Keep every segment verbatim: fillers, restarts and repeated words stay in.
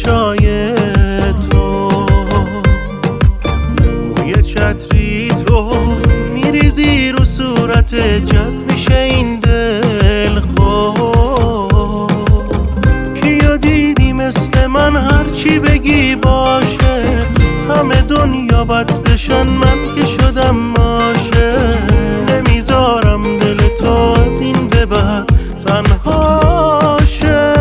چشای تو، موی چتری تو میریزی رو صورت، جذب میشه این دل خود. کیا دیدی مثل من هرچی بگی باشه، همه دنیا بد بشن من که شدم عاشق. نمیذارم دل تو از این به بعد تنها شه.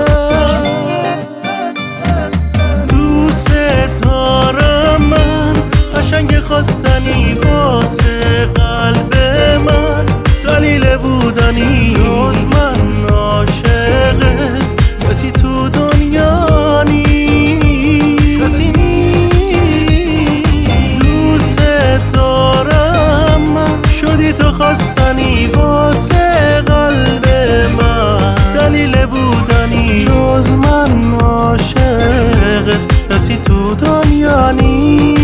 دوست دارم من، قشنگ خواستنی واسه قلب من، دلیل بودنی جز من عاشقت کسی تو دنیا نی، کسی نی. دوست دارم من، شدی تو خواستنی واسه قلب من، دلیل بودنی جز من عاشقت کسی تو دنیا نی.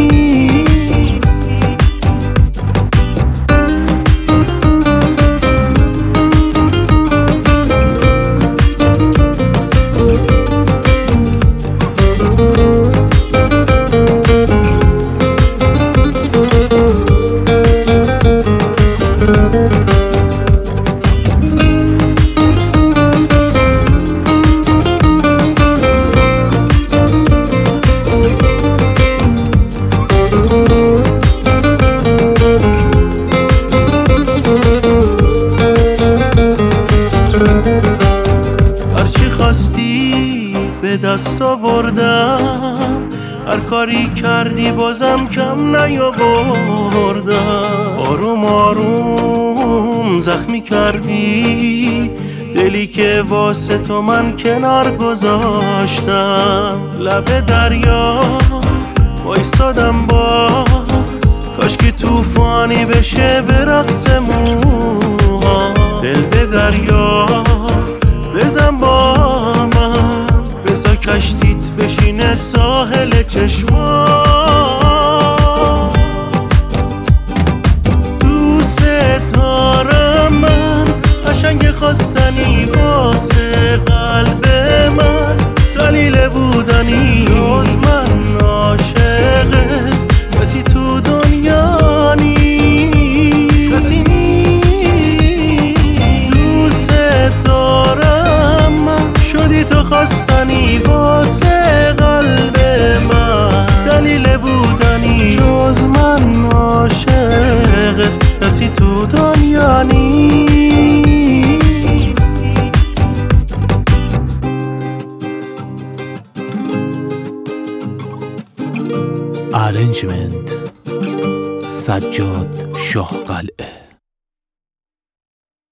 هرچی خواستی به دست آوردم، هر کاری کردی بازم کم نیاوردم. آروم آروم زخمی کردی دلی که واسه تو من کنار گذاشتم. لب دریا وایسادم باز، کاش که توفانی بشه به رقص موها. دل به دریا بزن با من، بزا کشتیت بشینه ساحل چشما. دوست دارم من، قشنگ خواستنی واسه قلب من، دلیل بودنی جز من عاشقت کسی تو دنیا نی، کسی نی. دوست دارم من، شدی تو خواستنی واسه قلب من، دلیل بودنی جز من عاشقت کسی تو دنیا نی. ارنجمنت سجاد شاه قلعه.